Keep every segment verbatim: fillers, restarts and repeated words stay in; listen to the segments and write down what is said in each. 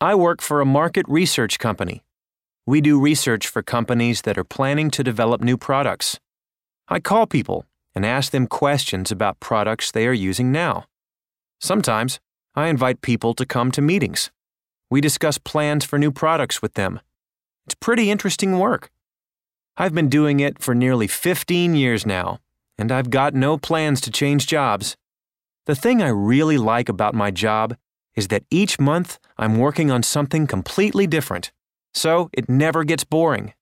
I work for a market research company. We do research for companies that are planning to develop new products. I call people and ask them questions about products they are using now. Sometimes, I invite people to come to meetings. We discuss plans for new products with them. It's pretty interesting work. I've been doing it for nearly fifteen years now, and I've got no plans to change jobs. The thing I really like about my job is that each month I'm working on something completely different, so it never gets boring.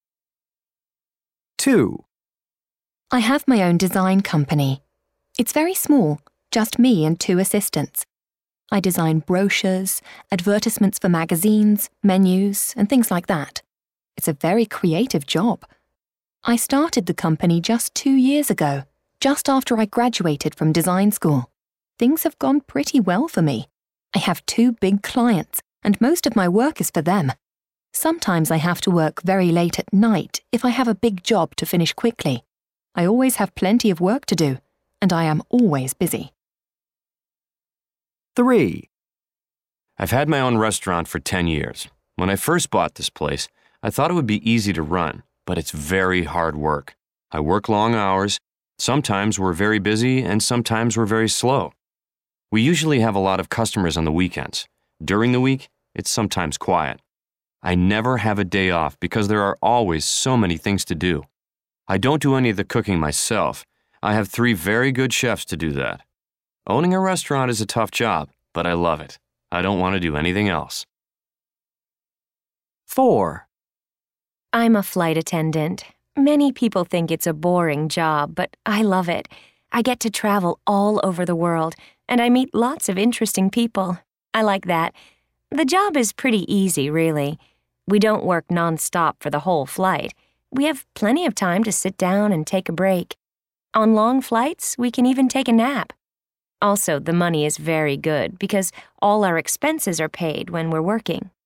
two. I have my own design company. It's very small, just me and two assistants. I design brochures, advertisements for magazines, menus, and things like that. It's a very creative job. I started the company just two years ago, just after I graduated from design school. Things have gone pretty well for me. I have two big clients, and most of my work is for them. Sometimes I have to work very late at night if I have a big job to finish quickly. I always have plenty of work to do, and I am always busy. three. I've had my own restaurant for ten years. When I first bought this place, I thought it would be easy to run, but it's very hard work. I work long hours. Sometimes we're very busy, and sometimes we're very slow. We usually have a lot of customers on the weekends. During the week, it's sometimes quiet. I never have a day off because there are always so many things to do. I don't do any of the cooking myself. I have three very good chefs to do that. Owning a restaurant is a tough job, but I love it. I don't want to do anything else. four. I'm a flight attendant. Many people think it's a boring job, but I love it. I get to travel all over the world, and I meet lots of interesting people. I like that. The job is pretty easy, really. We don't work non-stop for the whole flight. We have plenty of time to sit down and take a break. On long flights, we can even take a nap. Also, the money is very good because all our expenses are paid when we're working.